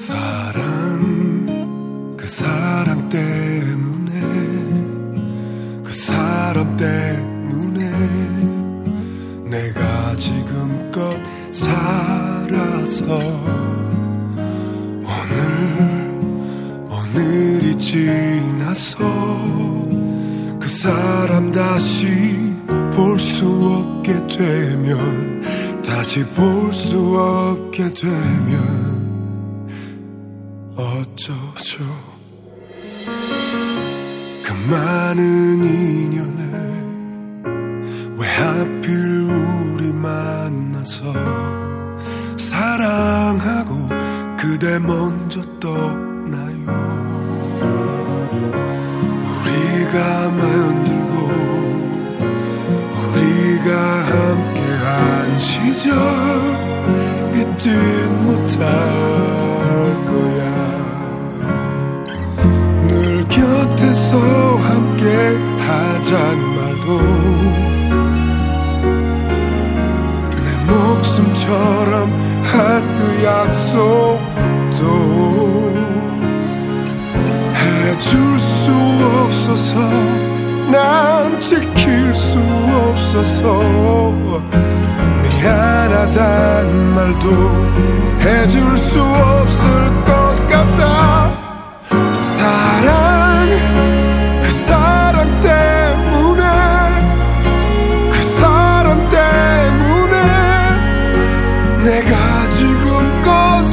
사랑, 그 사랑 때문에, 그 사람 때문에 내가 지금껏 살아서 오늘이 지나서 그 사람 다시 볼 수 없게 되면, 다시 볼 수 없게 되면 어쩌죠. 그 많은 인연에 왜 하필 우리 만나서 사랑하고 그대 먼저 떠나요. 우리가 만들고 우리가 함께한 시절 잊지 못할 거야. 늘 곁에서 함께 하잔 말도, 내 목숨처럼 한 그 약속도 해줄 수 없어서, 난 지킬 수 없어서 미안하단 말도 해줄 수 없을 것 같다. 사랑, 그 사랑 때문에, 그 사람 때문에 내가 지금껏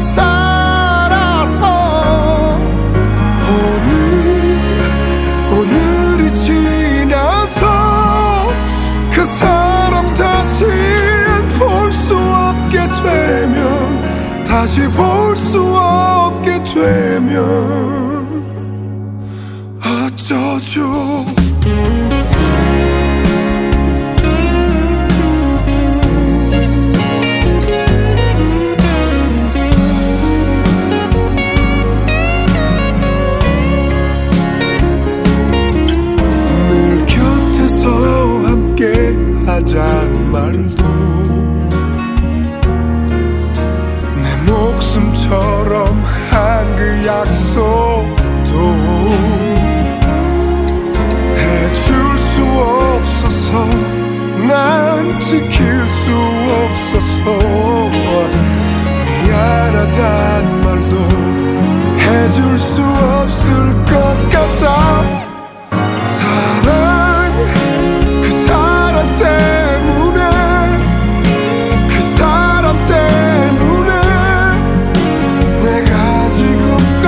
살아서 오늘이 지나서 그 사람 다시 볼 수 없게 되면, 다시 볼 수 없게 되면 어쩌죠. 늘 곁에서 함께 하잔 말도, 내 목숨처럼 한 그 약속도 해줄 수 없어서, 난 지킬 수 없어서 미안하단 말도 해줄 수 없을 것 같다. 사랑, 그 사람 때문에, 그 사람 때문에 내가 지금껏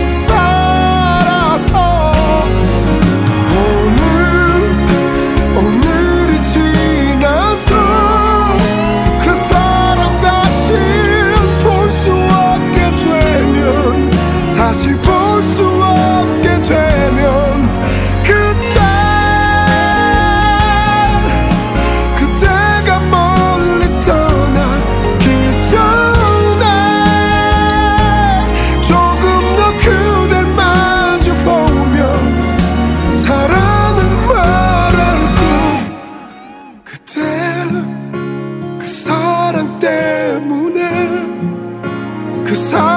살아서 오늘이 지나서 그 사람 다시 볼 수 없게 되면, 다시 볼 수 없게 되면 그때가 멀리 떠나기 전에 조금 더 그댈 마주 보며 사랑은 말하고, 그때 그 사랑 때문에, 그 사랑